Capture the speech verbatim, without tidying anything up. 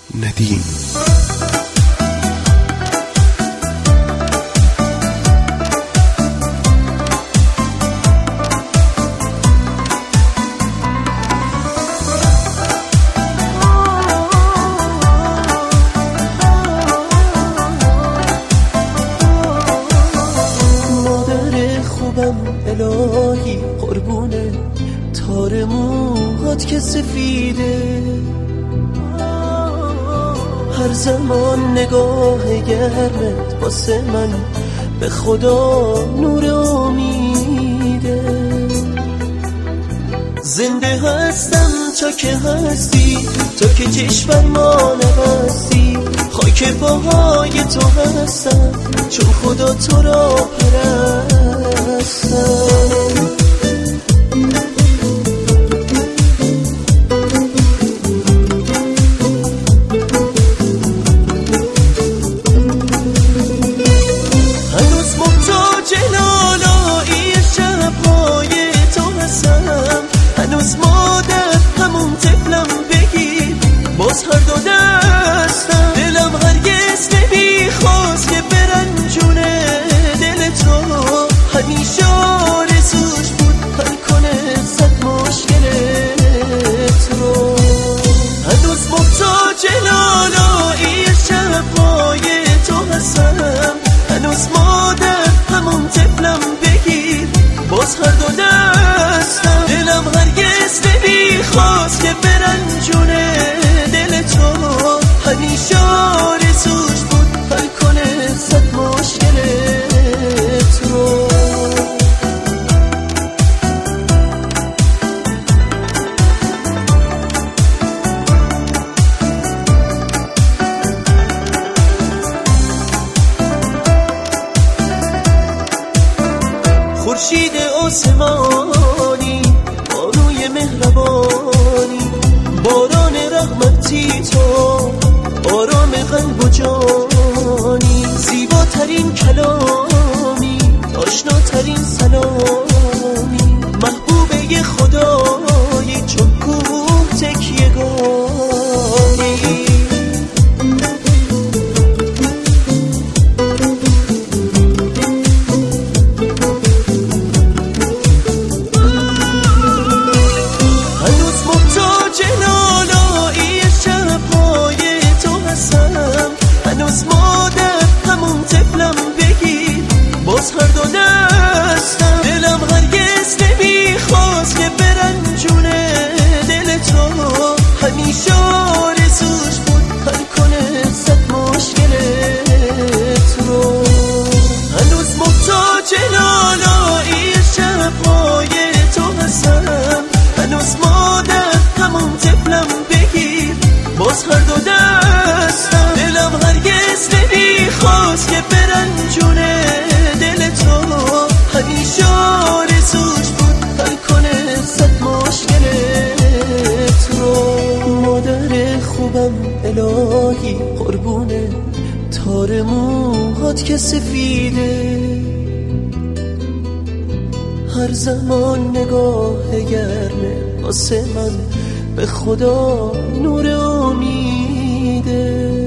ندیم. الهی قربونه تار موهات که سفیده، هر زمان نگاه گرمت واسه من به خدا نور امیده. زنده هستم تا که هستی، تا که چشم ما نبستی، خاک پاهای تو هستم چون خدا تو را پرستم. هنوز محتاج لالایی شبهای تو هستم، هنوز مادر همون طفلم بگیر باز هر دو دستم. دلم هرگز نمیخواست که برنجونه دل تو، همیشه آرزوش بود حل کنه صد مشکلت رو. هنوز محتاج لالایی شبهای تو هستم، هنوز مادر همون طفلم بگیر باز هر دو دستم. دلم هرگز نمیخواست که برنجونه دل تو، همیشه آرزوش بود حل کنه صد مشکلت رو. خورشید آسمانی، بانوی مهربانی، باران رحمتی تو، آرام قلب و جانی، زیباترین کلامی، آشناترین سلامی، محبوبه خدایی چون کوه تکیه‌گاهی. باز هر دو دستم. دلم هرگز نمیخواست که برنجونه دل تو، همیشه آرزوش بود حل کنه صد مشکلت رو. هنوز محتاج لالایی شبهای تو هستم، هنوز مادر همون طفلم بگیر باز هر دو دستم. دلم هرگز نمیخواست که برنجونه دل تو، همیشه آرزوش بود حل کنه صد مشکلت رو. مادر خوبم الهی قربونه تار موهات که سفیده، هر زمان نگاه گرمه واسه من به خدا نور امیده.